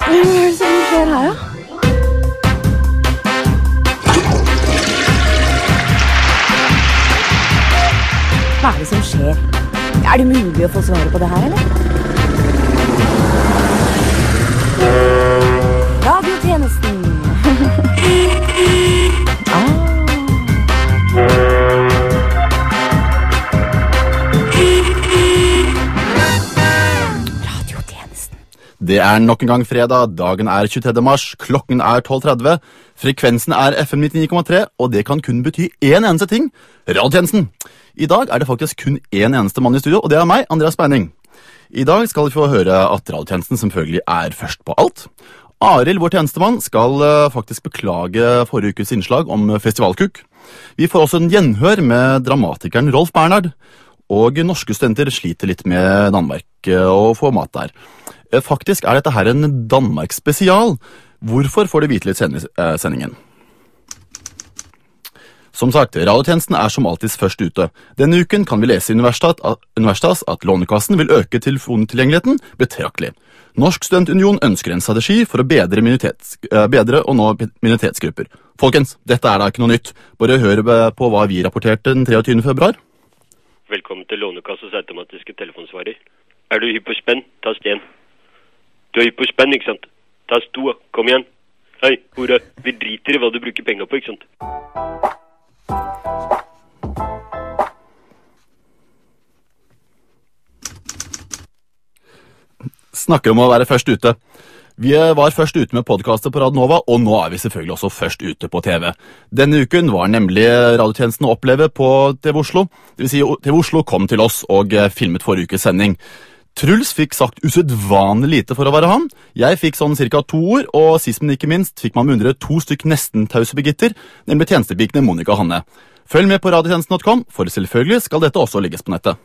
Hva er det som skjer her, da? Hva er det som skjer? Er det mulig å få svaret på det her, eller? Radiotjenesten. Radiotjenesten. Det er nok en gang fredag, dagen er 23. mars, klokken er 12.30, frekvensen er FM 99,3, og det kan kun bety en eneste ting, radiotjenesten. I dag er det faktisk kun en eneste mann i studio, og det er meg, Andreas Beining. I dag skal vi få høre at radiotjenesten selvfølgelig er først på alt. Arild, vår tjenestemann, skal faktisk beklage forrige ukes innslag om festivalkuk. Vi får også en gjenhør med dramatikeren Rolf Bernhard, og norske studenter sliter litt med Danmark og få mat der. Faktisk er dette her en Danmark-spesial. Hvorfor får du vite litt sendingen? Som sagt, radiotjenesten er som alltid først ute. Denne uken kan vi lese i Universitas at Lånekassen vil øke telefontilgjengeligheten betraktelig. Norsk studentunion ønsker en strategi for å bedre og nå minoritetsgrupper. Folkens, dette er da ikke noe nytt. Bare hør på hva vi rapporterte den 23. februar. Velkommen til Lånekassens automatiske telefonsvarer. Er du hypp på spenn? Tast 1. Du er hypp på spenn, ikke sant? Tast 2, kom igjen. Hei, hore, vi driter i hva du bruker penger på, ikke sant? Snakker om å være først ute. Vi var først ute med podcaster på Radio Nova, og nå er vi selvfølgelig også først ute på TV. Denne uken var nemlig radiotjenesten å oppleve på TV Oslo. Det vil si, TV Oslo kom til oss og filmet forrige ukes sending. Truls fikk sagt usedvanlig lite for å være han. Jeg fikk sånn cirka 2 ord, og sist men ikke minst fikk man beundre 2 stykk nesten tause begitter, nemlig tjenestepikene Monica og Hanne. Følg med på radiotjenesten.com, for selvfølgelig skal dette også ligges på nettet.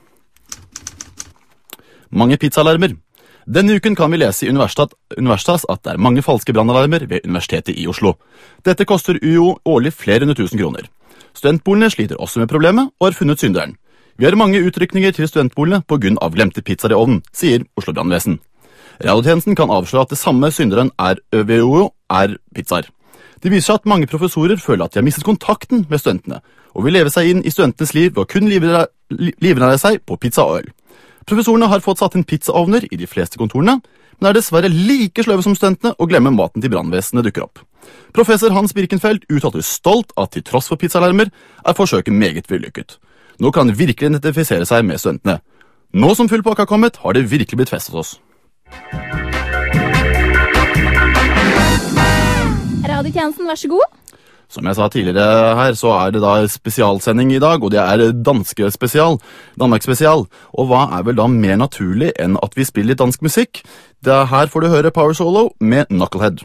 Mange pizzalarmer. Denne uken kan vi lese i Universitas at det er mange falske brannalarmer ved Universitetet i Oslo. Dette koster UiO årlig flere 100 000 kroner. Studentbolene sliter også med problemet og har funnet synderen. Vi har mange utrykninger til studentbolene på grunn av glemte pizzaer i ovnen, sier Oslo Brannvesen. Radiotjenesten kan avsløre at det samme synderen ved UiO er pizzaer. Det viser seg at mange professorer føler at de har mistet kontakten med studentene, og vil leve seg inn i studentenes liv ved å kun livnære seg på pizza og øl. Professorene har fått satt inn pizzaovner i de fleste kontorene, men er dessverre like sløve som studentene og glemmer maten til brannvesenet dukker opp. Professor Hans Birkenfeld uttaler stolt at til tross for pizzalarmer er forsøket meget vellykket. Nå kan han virkelig identifisere seg med studentene. Nå som full pakke har kommet, har det virkelig blitt fest hos oss. Radiotjenesten, vær så god. Som jeg sa tidligere her, så er det da spesialsending i dag, og det er Danmark spesial. Og hva er vel da mer naturlig enn at vi spiller litt dansk musikk? Her får du høre Power Solo med Knucklehead.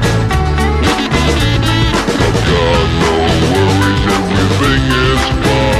Everything is fine.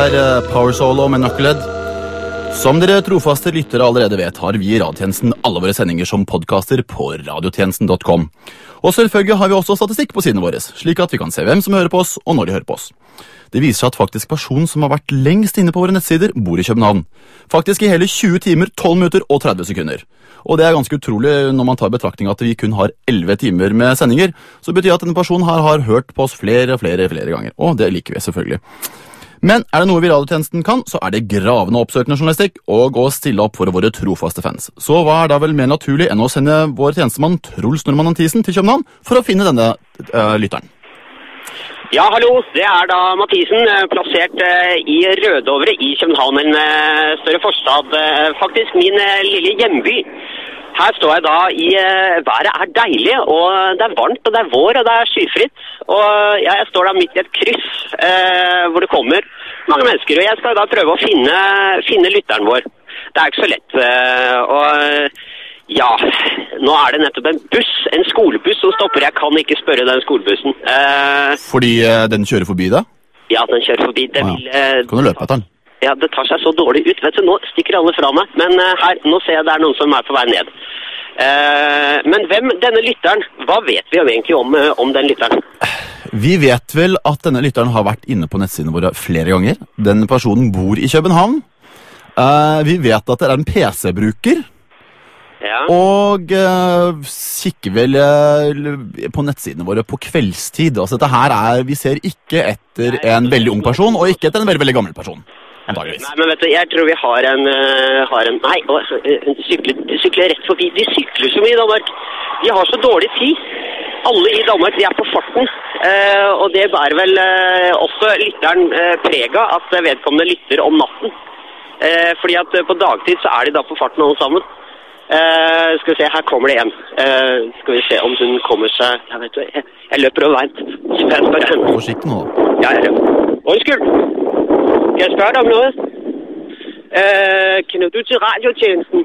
der Power Solo med Knucklehead. Som dere trofaste lyttere allerede vet, har vi i Radiotjenesten alle våre sendinger som podcaster på radiotjenesten.com. Og selvfølgelig har vi også statistikk på sidene våre, slik at vi kan se hvem som hører på oss, og når de hører på oss. Det viser seg at faktisk personen som har vært lengst inne på våre nettsider, bor i København. Faktisk i hele 20 timer, 12 minutter og 30 sekunder. Og det er ganske utrolig når man tar betraktning at vi kun har 11 timer med sendinger, så betyr at denne personen her har hørt på oss flere ganger. Og det liker vi selvfølgelig. Men er det noe vi i Radiotjenesten kan, så er det gravende oppsøkende journalistikk og å stille opp for våre trofaste fans. Så hva er da vel mer naturlig enn å sende vår tjenestemann Truls Normann Mathisen til København for å finne denne lytteren? Ja, hallo. Det er da Mathisen, plassert i Rødovre i København, en større forstad, faktisk min lille hjemby. Her står jeg da i, været er deilig, og det er varmt, og det er vår, og det er skyfritt. Og jeg står da midt i et kryss, hvor det kommer mange mennesker, og jeg skal da prøve å finne lytteren vår. Det er ikke så lett, og ja, nå er det nettopp en buss, en skolebuss som stopper. Jeg kan ikke spørre den skolebussen. Fordi den kjører forbi deg? Ja, den kjører forbi. Det vil, kan du løpe etter den? Ja, det tar seg så dårlig ut. Vet du, nå stikker alle fra meg. Men her, nå ser jeg det er noen som er på vei ned. Men hvem denne lytteren, hva vet vi egentlig om den lytteren? Vi vet vel at denne lytteren har vært inne på nettsidene våre flere ganger. Den personen bor i København. Vi vet at det er en PC-bruker. Ja. Og kikker vel på nettsidene våre på kveldstid. Altså dette her vi ser ikke etter en veldig ung person, og ikke etter en veldig, veldig gammel person. Antageligvis. Nei, men vet du, jeg tror vi har en nei, hun sykler rett forbi. De sykler så mye i Danmark. De har så dårlig tid. Alle i Danmark, de er på farten. Og det bærer vel også lytteren prega at vedkommende lytter om natten. Fordi at på dagtid så er de da på farten alle sammen. Skal vi se, her kommer det en. Skal vi se om hun kommer seg. Jeg vet du, jeg løper over veien. Så jeg spør henne. Forsiktig nå. Ja, jeg løper. Undskyld. Kan jeg spørre dig om noget? Kender du til radiotjenesten?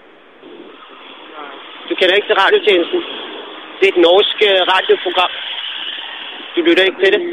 Du kender ikke til radiotjenesten? Det er et norsk radioprogram. Du lytter ikke til det?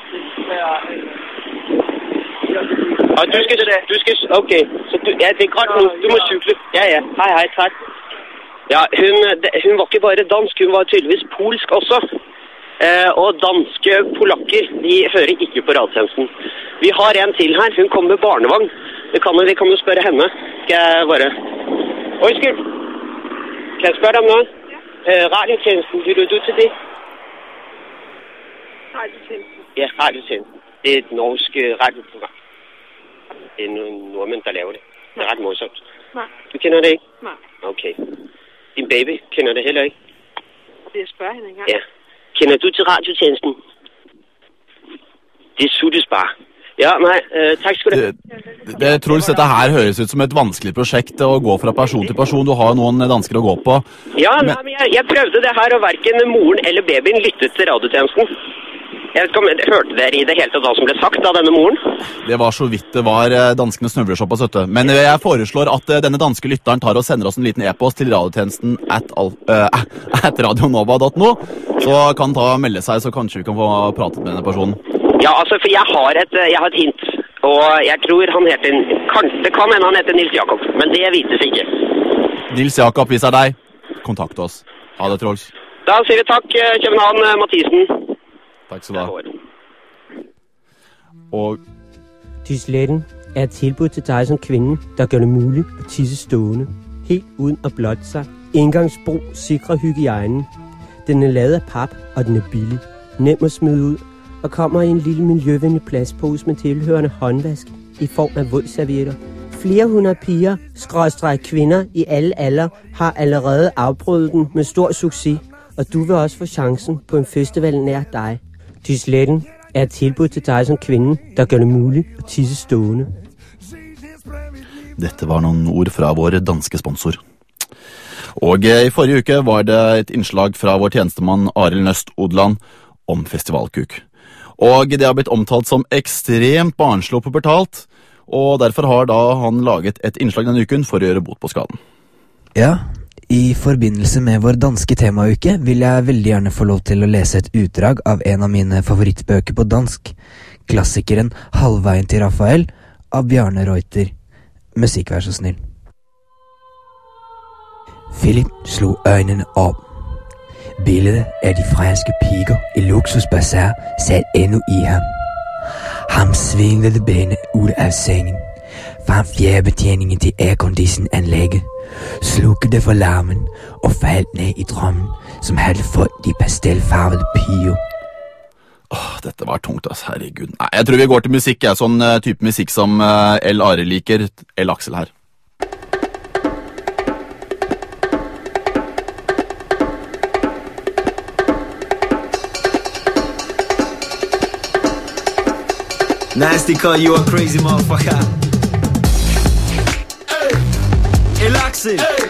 Og du skal, okay. Så du, ja, det er grønt nu. Du må cykle. Ja. Hej, tak. Ja, hun var ikke bare dansk, hun var tydeligvis polsk også. Og danske polakker, de hører ikke på radiotjenesten. Vi har en til her, hun kommer med barnevogn. Vi kan jo spørre henne. Skal jeg bare... Undskyld, kan jeg spørre dig om noget? Radiotjenesten, lytter du til det? Radiotjenesten? Ja, radiotjenesten. Det er et norsk radioprogram. Det er nogle nordmænd, der laver det. Det er ret morsomt. Nej. Du kender det ikke? Nej. Okay. Din baby kender det heller ikke? Det jeg spørger hende engang. Ja. Kender du til radiotjenesten? Det suttes bare. Ja, nei, takk skal du ha. Det Truls, dette her høres ut som et vanskelig prosjekt å gå fra person til person. Du har noen dansker å gå på. Ja, men jeg prøvde det her, og hverken moren eller babyen lyttet til radiotjenesten. Jeg vet ikke om hørte dere i det hele tatt hva som ble sagt av denne moren? Det var så vidt det var danskene snøvler såpass, vet du. Men jeg foreslår at denne danske lytteren tar og sender oss en liten e-post til radiotjenesten at radionova.no, så kan ta og melde seg, så kanskje vi kan få pratet med denne personen. Ja, altså, for jeg har et hint, og jeg tror han heter, det kan hende han heter Nils Jakob, men det vites ikke. Nils Jakob, hvis det er deg, kontakt oss. Ha det, Truls. Da sier vi takk, København Mathisen. Takk skal du ha. Og Tisletten er et tilbud til dig som kvinde, der gør det muligt at tisse stående, helt uden at blotte sig. Indgangsbrug sikrer hygiejnen. Den er lavet af pap, og den er billig. Nem at smide ud, og kommer i en lille miljøvenlig plastpose med tilhørende håndvask i form af vådservietter. Flere hundrede piger, kvinder i alle alder, har allerede afprøvet den med stor succes, og du vil også få chancen på en festival nær dig. Tisletten er et tilbud til dig som kvinde, der gør det muligt at tisse stående. Dette var noen ord fra vår danske sponsor. Og i forrige uke var det et innslag fra vår tjenestemann Arild Nøst Odland om festivalkuk. Og det har blitt omtalt som ekstremt barnslig og pubertalt, og derfor har da han laget et innslag denne uken for å gjøre bot på skaden. Ja, i forbindelse med vår danske temauke vil jeg veldig gjerne få lov til å lese et utdrag av en av mine favorittbøker på dansk, klassikeren Halvveien til Rafael av Bjarne Reuter. Musikk, vær så snill. Philip slog øjnene op. Billedet af de franske piger i luksusbazar sat endnu i ham. Ham svingede benet ud af sengen, fandt fjerdebetjeningen til aircondition-anlægget, slukkede for larmen og faldt ned i drømmen, som havde fået de pastelfarvede piger. Dette var tungt, ass, herregud. Nei, jeg tror vi går til musikk, sånn type musikk som L. Are liker, L. Aksel her. Nasty call you a crazy motherfucker. Hey, Axel. Hey.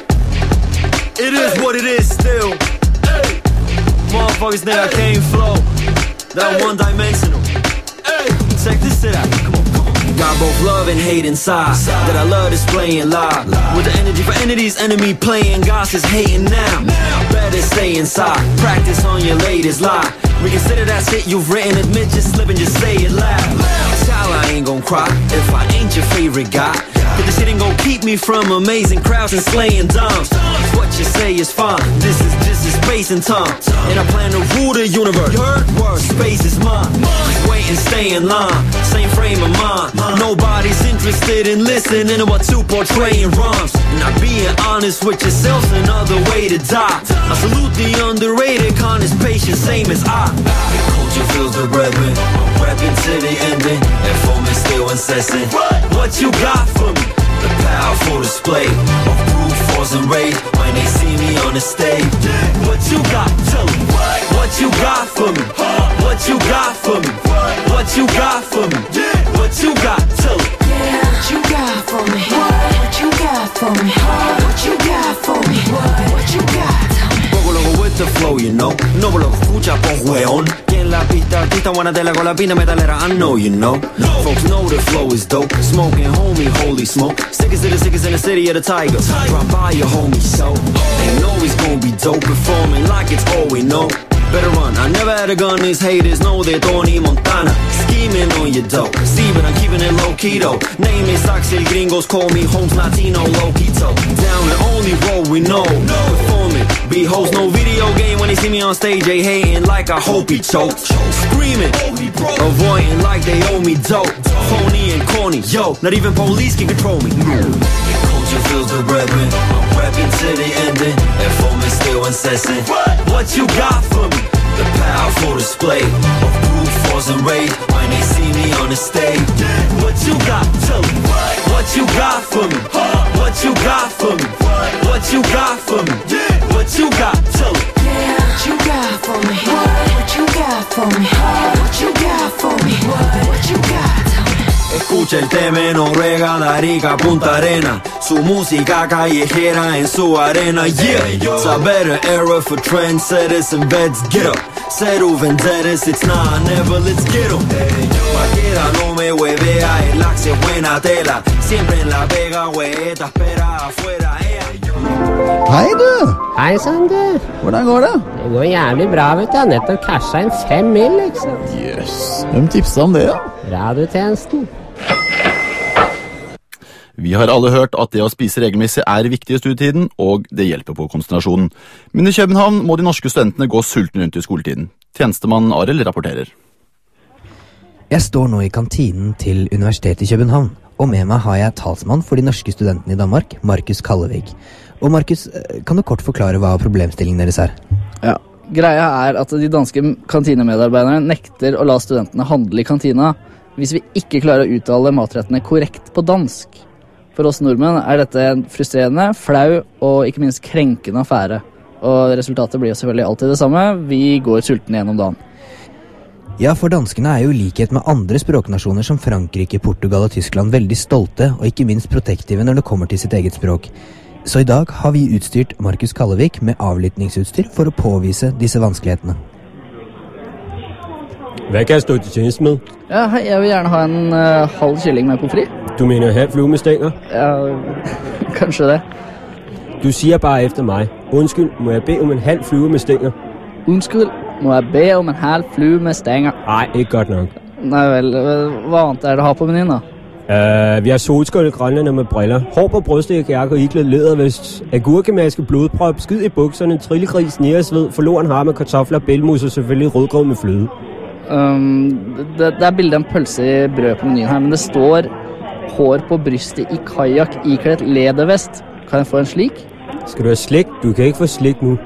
It is what it is still. Hey. Motherfuckers think I can't flow. That one-dimensional. Hey. Check this shit out. Come on. Got both love and hate inside. That I love displaying live. With the energy for entities, enemy playing. Gods is hating now. Better stay inside. Practice on your latest lie. Reconsider that shit you've written. Admit you're slipping, just say it loud. Child, I ain't gon' cry if I ain't your favorite guy. But this shit ain't gon' keep me from amazing crowds and slaying dumps. What you say is fine. This is just a space and time. And I plan to rule the universe. You heard? Word, space is mine. Just wait and stay in line. Same frame of mind. Nobody's interested in listening to what you portray in rhymes. And not being honest with yourself's another way to die. I salute the underrated, honest, patient, same as I. The culture feels the brethren. I'm repping to the ending. Informants still incessant. What you got for me? The powerful display of brute force and rage when they see me on the stage. What you got? Tell me. What you got for me? What you got for me? What you got for me? What you got? Tell me. What you got for me? What you got for me? What you got for me? What you got? Poco loco with the flow, you know. No lo escucha por weón. En la pista, artista guanatela con la pina metalera, I know you know. Folks know the flow is dope. Smoking, homie, holy smoke. Sickest of the sickest in the city of the tiger. Drop by your homie, so they know it's gonna be dope. Performing like it's all we know. Better run, I never had a gun, these haters know they're Tony Montana. Scheming on your dope, see but I'm keeping it low-key though. Name is Axel, gringos call me Holmes Latino, low-key-to. Down the only road we know, performing. Be host, no video game when they see me on stage, they hating like I hope he chokes. Screaming, avoiding like they owe me dope. Phony and corny, yo, not even police can control me. Culture feels the brethren, I'm repping to the ending. Informants still incessant. What you got for me? The powerful display of brute force and rage when they see me on the stage. What you got? Tell me. What you got for me? What you got for me? What you got for me? What you got? Tell me. What you got for me? What you got for me? What you got for me? What you got? Escucha el tema en Noruega, Darica, Punta Arena. Su música callejera en su arena, yeah. It's a better era for trendsetters and vets, get up. Cero vendettas, it's nah, never, let's get em. Cualquiera no me huevea, el axe es buena tela. Siempre en la vega, hueeta, espera afuera, Hei du! Hei, Sander. Hvordan går det? Det går jævlig bra, vet du. Jeg har nettopp cashet inn 5 mil, ikke sant? Yes. Hvem tipset om det, da? Radiotjenesten. Vi har alle hørt at det å spise regelmessig er viktig i studietiden, og det hjelper på konsentrasjonen. Men i København må de norske studentene gå sulten rundt i skoletiden. Tjenestemann Arild rapporterer. Jeg står nå i kantinen til Universitetet i København, og med meg har jeg talsmann for de norske studentene i Danmark, Markus Kallevik. Og Markus, kan du kort forklare hva problemstillingen deres er? Ja, greia er at de danske kantinemedarbeiderne nekter å la studentene handle i kantina hvis vi ikke klarer å uttale matrettene korrekt på dansk. For oss nordmenn er dette en frustrerende, flau og ikke minst krenkende affære. Og resultatet blir jo selvfølgelig alltid det samme. Vi går sultne gjennom dagen. Ja, for danskene er jo i likhet med andre språknasjoner som Frankrike, Portugal og Tyskland veldig stolte og ikke minst protektive når det kommer til sitt eget språk. Så i dag har vi utstyrt Markus Kallevik med avlytningsutstyr for å påvise disse vanskelighetene. Hvad kan jeg stå til tjeneste med? Ja, hei, jeg vil gjerne ha en halv kylling med pommes frites. Du mener halv flue med stænger? Ja, kanskje det. Du siger bare efter mig. Undskyld, må jeg bede om en halv flue med stænger? Undskyld, må jeg bede om en halv flue med stænger? Nej, ikke godt nok. Nei vel, hva annet er det å ha på menyen da? Vi har solskålet grønlænder med briller, hår på brystet, jakke og iklædt lædervest, agurkemaske, blodprop, skid i bukserne, trillegris, næresved, forloren harme, kartofler, bælmus og selvfølgelig rødgrød med fløde. Det er bildet av en pølse i brød på menyen her, men det står hår på brystet i kajak iklædt lædervest. Kan jeg få en slik? Skal du have slik? Du kan ikke få slik nu.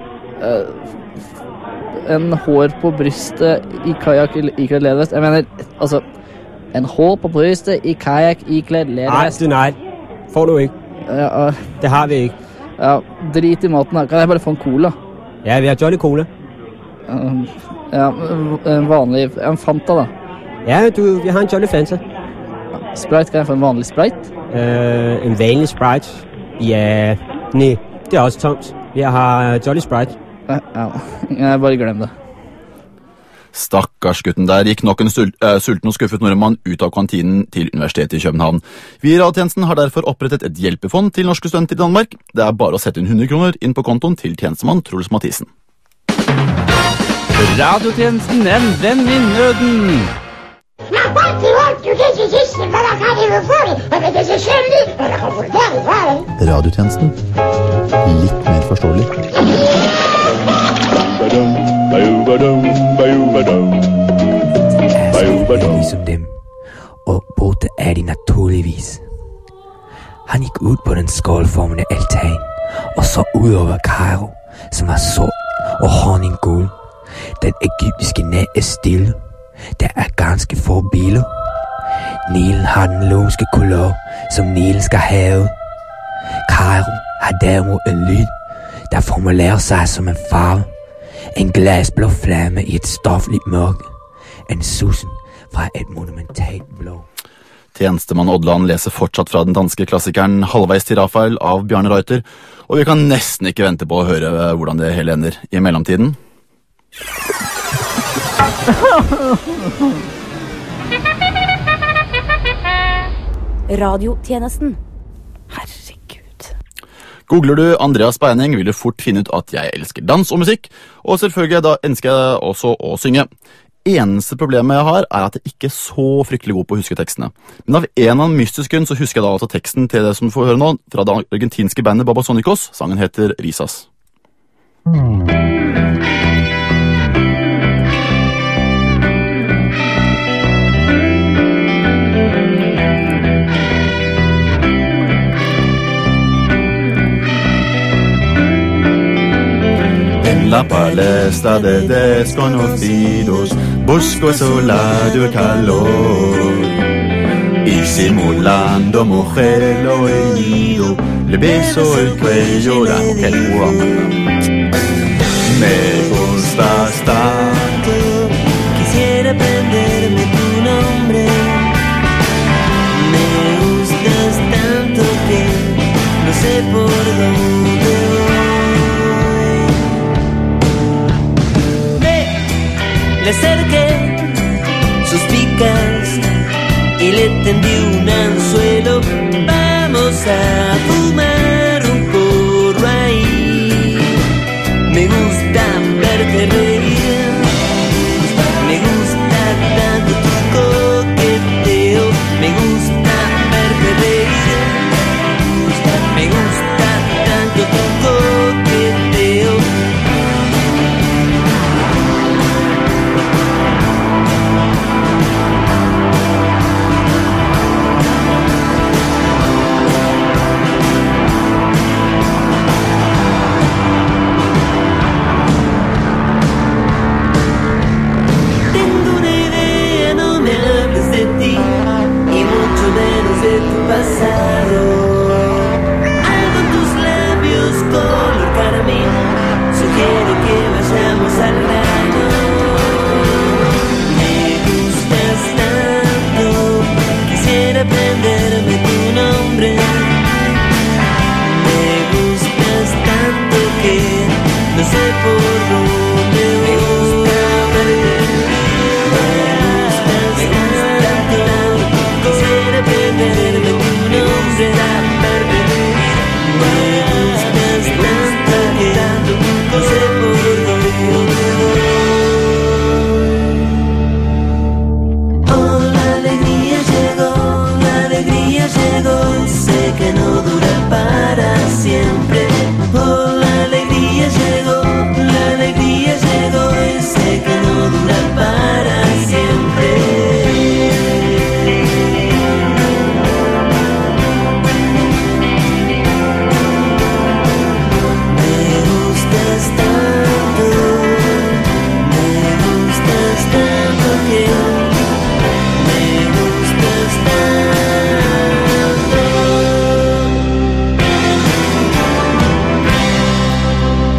En hår på brystet i kajak iklædt lædervest. Jeg mener, altså, en hår på brystet i kajak iklædt lædervest. Nej, får du ikke. Ja, det har vi ikke. Ja, drit i maten her. Kan jeg bare få en cola? Ja, vi har Jolly Cola. Ja, en vanlig, en Fanta da. Ja, vi har en Jolly Fanta. Sprite, kan jeg få en vanlig Sprite? En vanlig Sprite? Ja, nej, det er også tomt. Jeg har Jolly Sprite. Ja, jeg bare glem det. Stakkars gutten der gikk nok en sulten og skuffet nordmann ut av kantinen til Universitetet i København. Vi i Radiotjenesten har derfor opprettet et hjelpefond til norske studenter i Danmark. Det er bare å sette inn 100 kroner inn på kontoen til tjenestemann Truls Mathisen. Radiotjenesten, en venn i nøden. Radiotjenesten. Litt mer forståelig. Ligesom dem, og Bote er de naturligvis. Han gik ud på den skålformende altan, og så ud over Kairo, som var sort og honninggul. Den egyptiske nat er stille. Der er ganske få biler. Nilen har den lumske kulør, som Nilen skal have. Kairo har derimod en lyd, der formulerer sig som en farve. En glasblå flamme i et stofligt mørke. En sussen fra et monumentalt blå. Tjenestemann Odland leser fortsatt fra den danske klassikeren Halvveis til Rafael av Bjarne Reuter, og vi kan nesten ikke vente på å høre hvordan det hele ender. I mellomtiden Radiotjenesten. Herregud. Googler du Andreas Beining, vil du fort finne ut at jeg elsker dans og musikk, og selvfølgelig da ønsker jeg også å synge. Eneste problemet jeg har er at jeg ikke er så fryktelig god på å huske tekstene. Men av en eller annen mystisk grunn så husker jeg da altså teksten til det som du får høre nå, fra det argentinske bandet Babasonicos. Sangen heter Risas. La palestra de desconocidos, busco solado el calor. Y simulando mujer el oído, le beso el cuello, la mujer me gustas tanto, quisiera aprenderme tu nombre. Me gustas tanto que no sé por dónde voy. Le acerqué sus picas y le tendí un anzuelo. Vamos a fumar un porro ahí. Me gusta verte reír. Me gusta tanto tu coqueteo. Me gusta verte reír. Me gusta tanto tu coqueteo.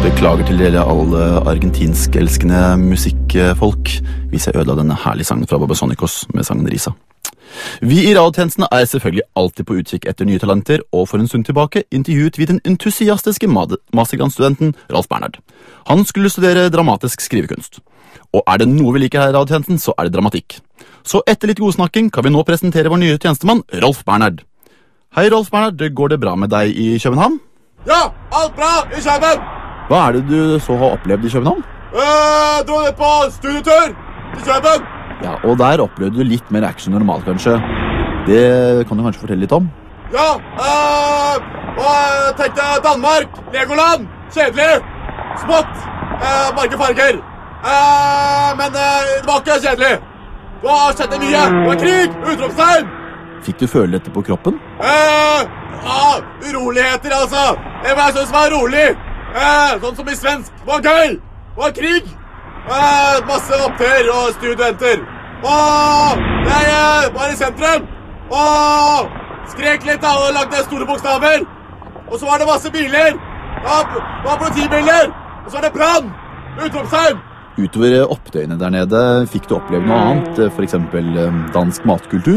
Beklager til dere alle argentinsk-elskende musikkfolk hvis jeg ødela denne herlige sangen fra Babasónicos med sangen Risa. Vi i radiotjenestene er selvfølgelig alltid på utkikk etter nye talenter, og for en stund tilbake intervjuet vi den entusiastiske mastergradsstudenten Rolf Bernhard. Han skulle studere dramatisk skrivekunst. Og er det noe vi liker her i radiotjenesten, så er det dramatikk. Så etter litt godsnakking kan vi nå presentere vår nye tjenestemann, Rolf Bernhard. Hei Rolf Bernhard, går det bra med deg i København? Ja, alt bra i København! Hva er det du så har opplevd i København? Dro ned på studietur til København. Ja, og der opplevde du litt mer action normalt, kanskje. Det kan du kanskje fortelle litt om? Ja, og jeg tenkte Danmark, Legoland, kjedelig, smått, mange farger. Men det var ikke kjedelig. Det har skjedd mye. Det var krig, utropstegn. Fikk du føle dette på kroppen? Ja, uroligheter altså. Det var jeg synes var rolig. Sånn som i svensk. Det var gøy. Det var krig. Masse opptøyer og studenter. Jeg var i sentrum. Skrek litt og lagde store bokstaver. Og så var det masse biler. Det var politibiler. Og så var det brann. Utropstegn. Utover opptøyene der nede, fikk du oppleve noe annet? For eksempel dansk matkultur?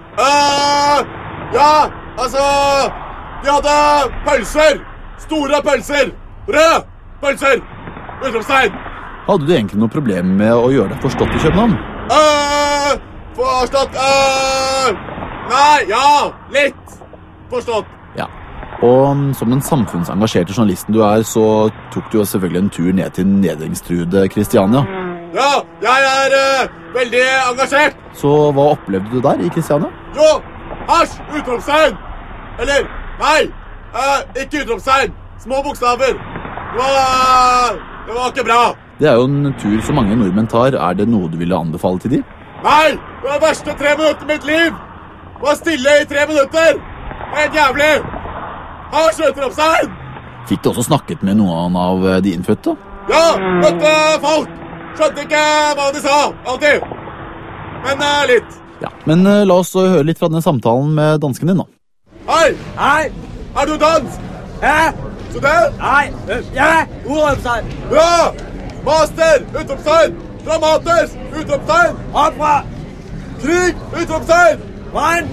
Ja, altså de hadde pølser. Store pølser. Rød pølser. Utropstegn. Hadde du egentlig noe problem med å gjøre deg forstått i København? Forstått? Nei, ja, litt forstått. Ja, og som den samfunnsengasjerte journalisten du er, så tok du jo selvfølgelig en tur ned til nedringstruede Kristiania. Ja, jeg er veldig engasjert. Så hva opplevde du der i Kristiania? Jo, hasj, utropstegn. Eller, nei, ikke utropstegn. Små bokstaver. Det var ikke bra. Det er jo en tur som mange nordmenn tar. Er det noe du ville anbefale til de? Nei, det var de verste 3 minutter i mitt liv. Det var stille i 3 minutter. Det var helt jævlig. Hasj, utropstegn. Fikk du også snakket med noen av de innfødte? Ja, møtte folk. Skjønte ikke hva de sa, alltid. Men litt. Ja, men la oss høre litt fra denne samtalen med dansken din, da. Hei! Hei! Er du dansk? Hæ? Student? Nei, ja, utropstegn. Ja! Master, utropstegn. Dramatisk, utropstegn. Opera. Krig, utropstegn. Vann.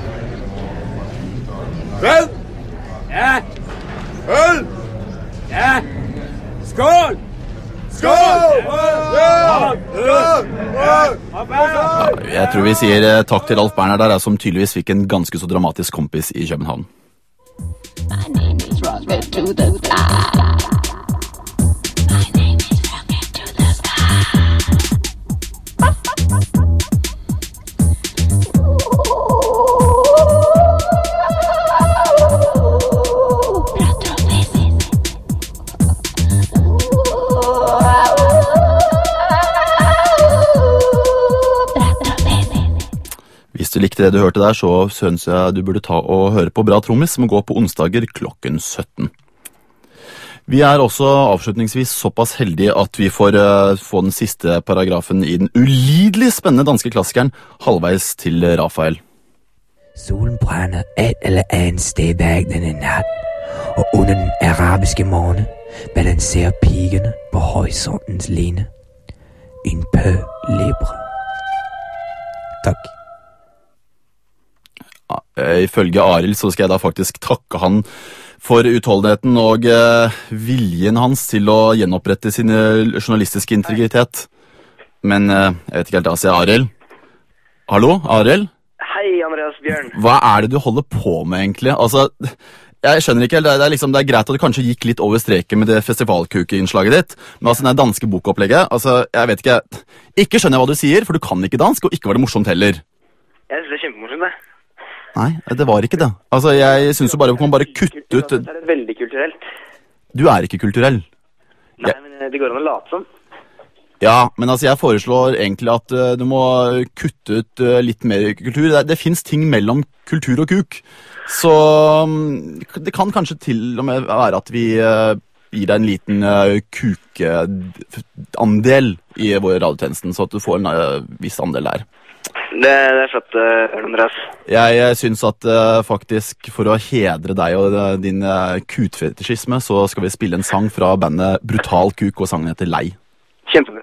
Venn. Ja. Øl. Ja. Skål. Skål! Ja! Jeg tror vi sier takk til Rolf Bernhard der, som tydeligvis fikk en ganske så dramatisk kompis i København. My name is Rocket to the sky. My name is Rocket to the sky. Hvis du likte det du hørte der, så synes jeg du burde ta og høre på Bra Trommis, som går på onsdager klokken 17. Vi er også avslutningsvis såpass heldige at vi får få den siste paragrafen i den ulidelig spennende danske klassikeren Halvveis til Rafael. Solen brænder et eller andet sted bag denne nat, og under den arabiske morgen balancerer pigerne på horisontens line. En peu libre. Takk. Ifølge Arild så skal jeg da faktisk takke han for utholdenheten og viljen hans til å gjenopprette sin journalistiske integritet. Men jeg vet ikke helt, altså, Arild? Hallo, Arild? Hei, Andreas Bjørn. Hva er det du holder på med egentlig? Altså, jeg skjønner ikke helt, det er greit at du kanskje gikk litt over streken med det festivalkuke-innslaget ditt, men altså, den danske bokopplegget, altså, jeg vet ikke skjønner jeg hva du sier, for du kan ikke dansk, og ikke var det morsomt heller. Jeg synes det er kjempemorsomt, det. Nei, det var ikke det. Altså, jeg synes jo bare, man bare kutte ut... Det er veldig kulturelt. Du er ikke kulturell. Nei, men det går an å late som. Ja, men altså, jeg foreslår egentlig at du må kutte ut litt mer kultur. Det finnes ting mellom kultur og kuk. Så det kan kanskje til og med være at vi gir deg en liten kukeandel i vår radiotjenesten, så at du får en viss andel der. Det er flott, Andreas. Jeg synes at faktisk for å hedre deg og din kutfetisjisme, så skal vi spille en sang fra bandet Brutal Kuk, og sangen heter Lei. Kjempebra.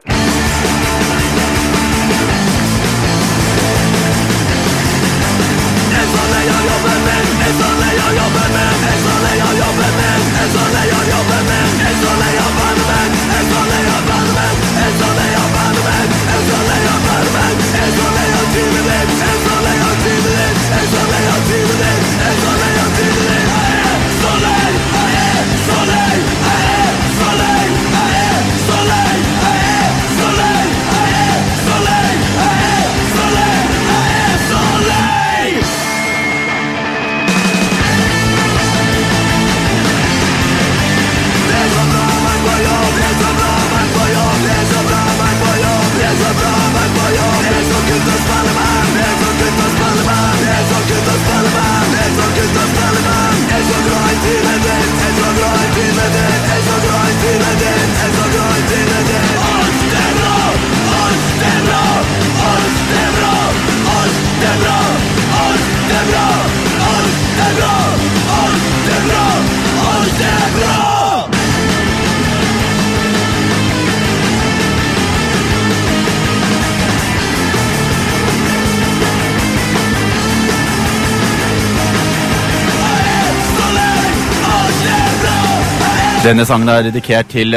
Denne sangen er dedikert til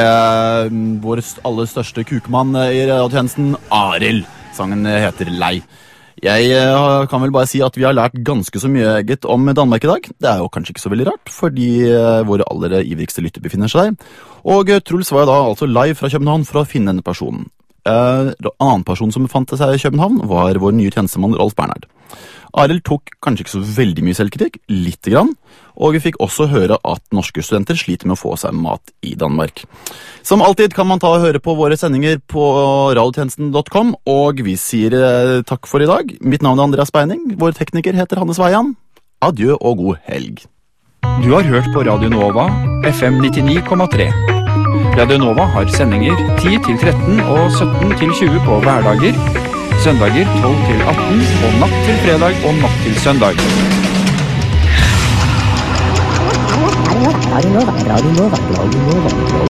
vår aller største kukmann i radiotjenesten, Arild. Sangen heter Lei. Jeg kan vel bare si at vi har lært ganske så mye eget om Danmark i dag. Det er jo kanskje ikke så veldig rart, fordi våre aller ivrigste lytter befinner seg der. Og Truls var da altså live fra København for å finne denne personen. En annen person som befant seg i København var vår nye tjenestemann Rolf Bernhard. Arild tok kanskje ikke så veldig mye selvkritikk, litt grann, og vi fikk også høre at norske studenter sliter med å få seg mat i Danmark. Som alltid kan man ta og høre på våre sendinger på radiotjenesten.com, og vi sier takk for i dag. Mitt navn er Andreas Beining, vår tekniker heter Hannes Weian. Adjø og god helg. Du har hørt på Radio Nova, FM 99,3. Radio Nova har sendinger 10-13 og 17-20 på hverdager, søndager 12-18 og natt til fredag og natt til søndag. Radio Nova.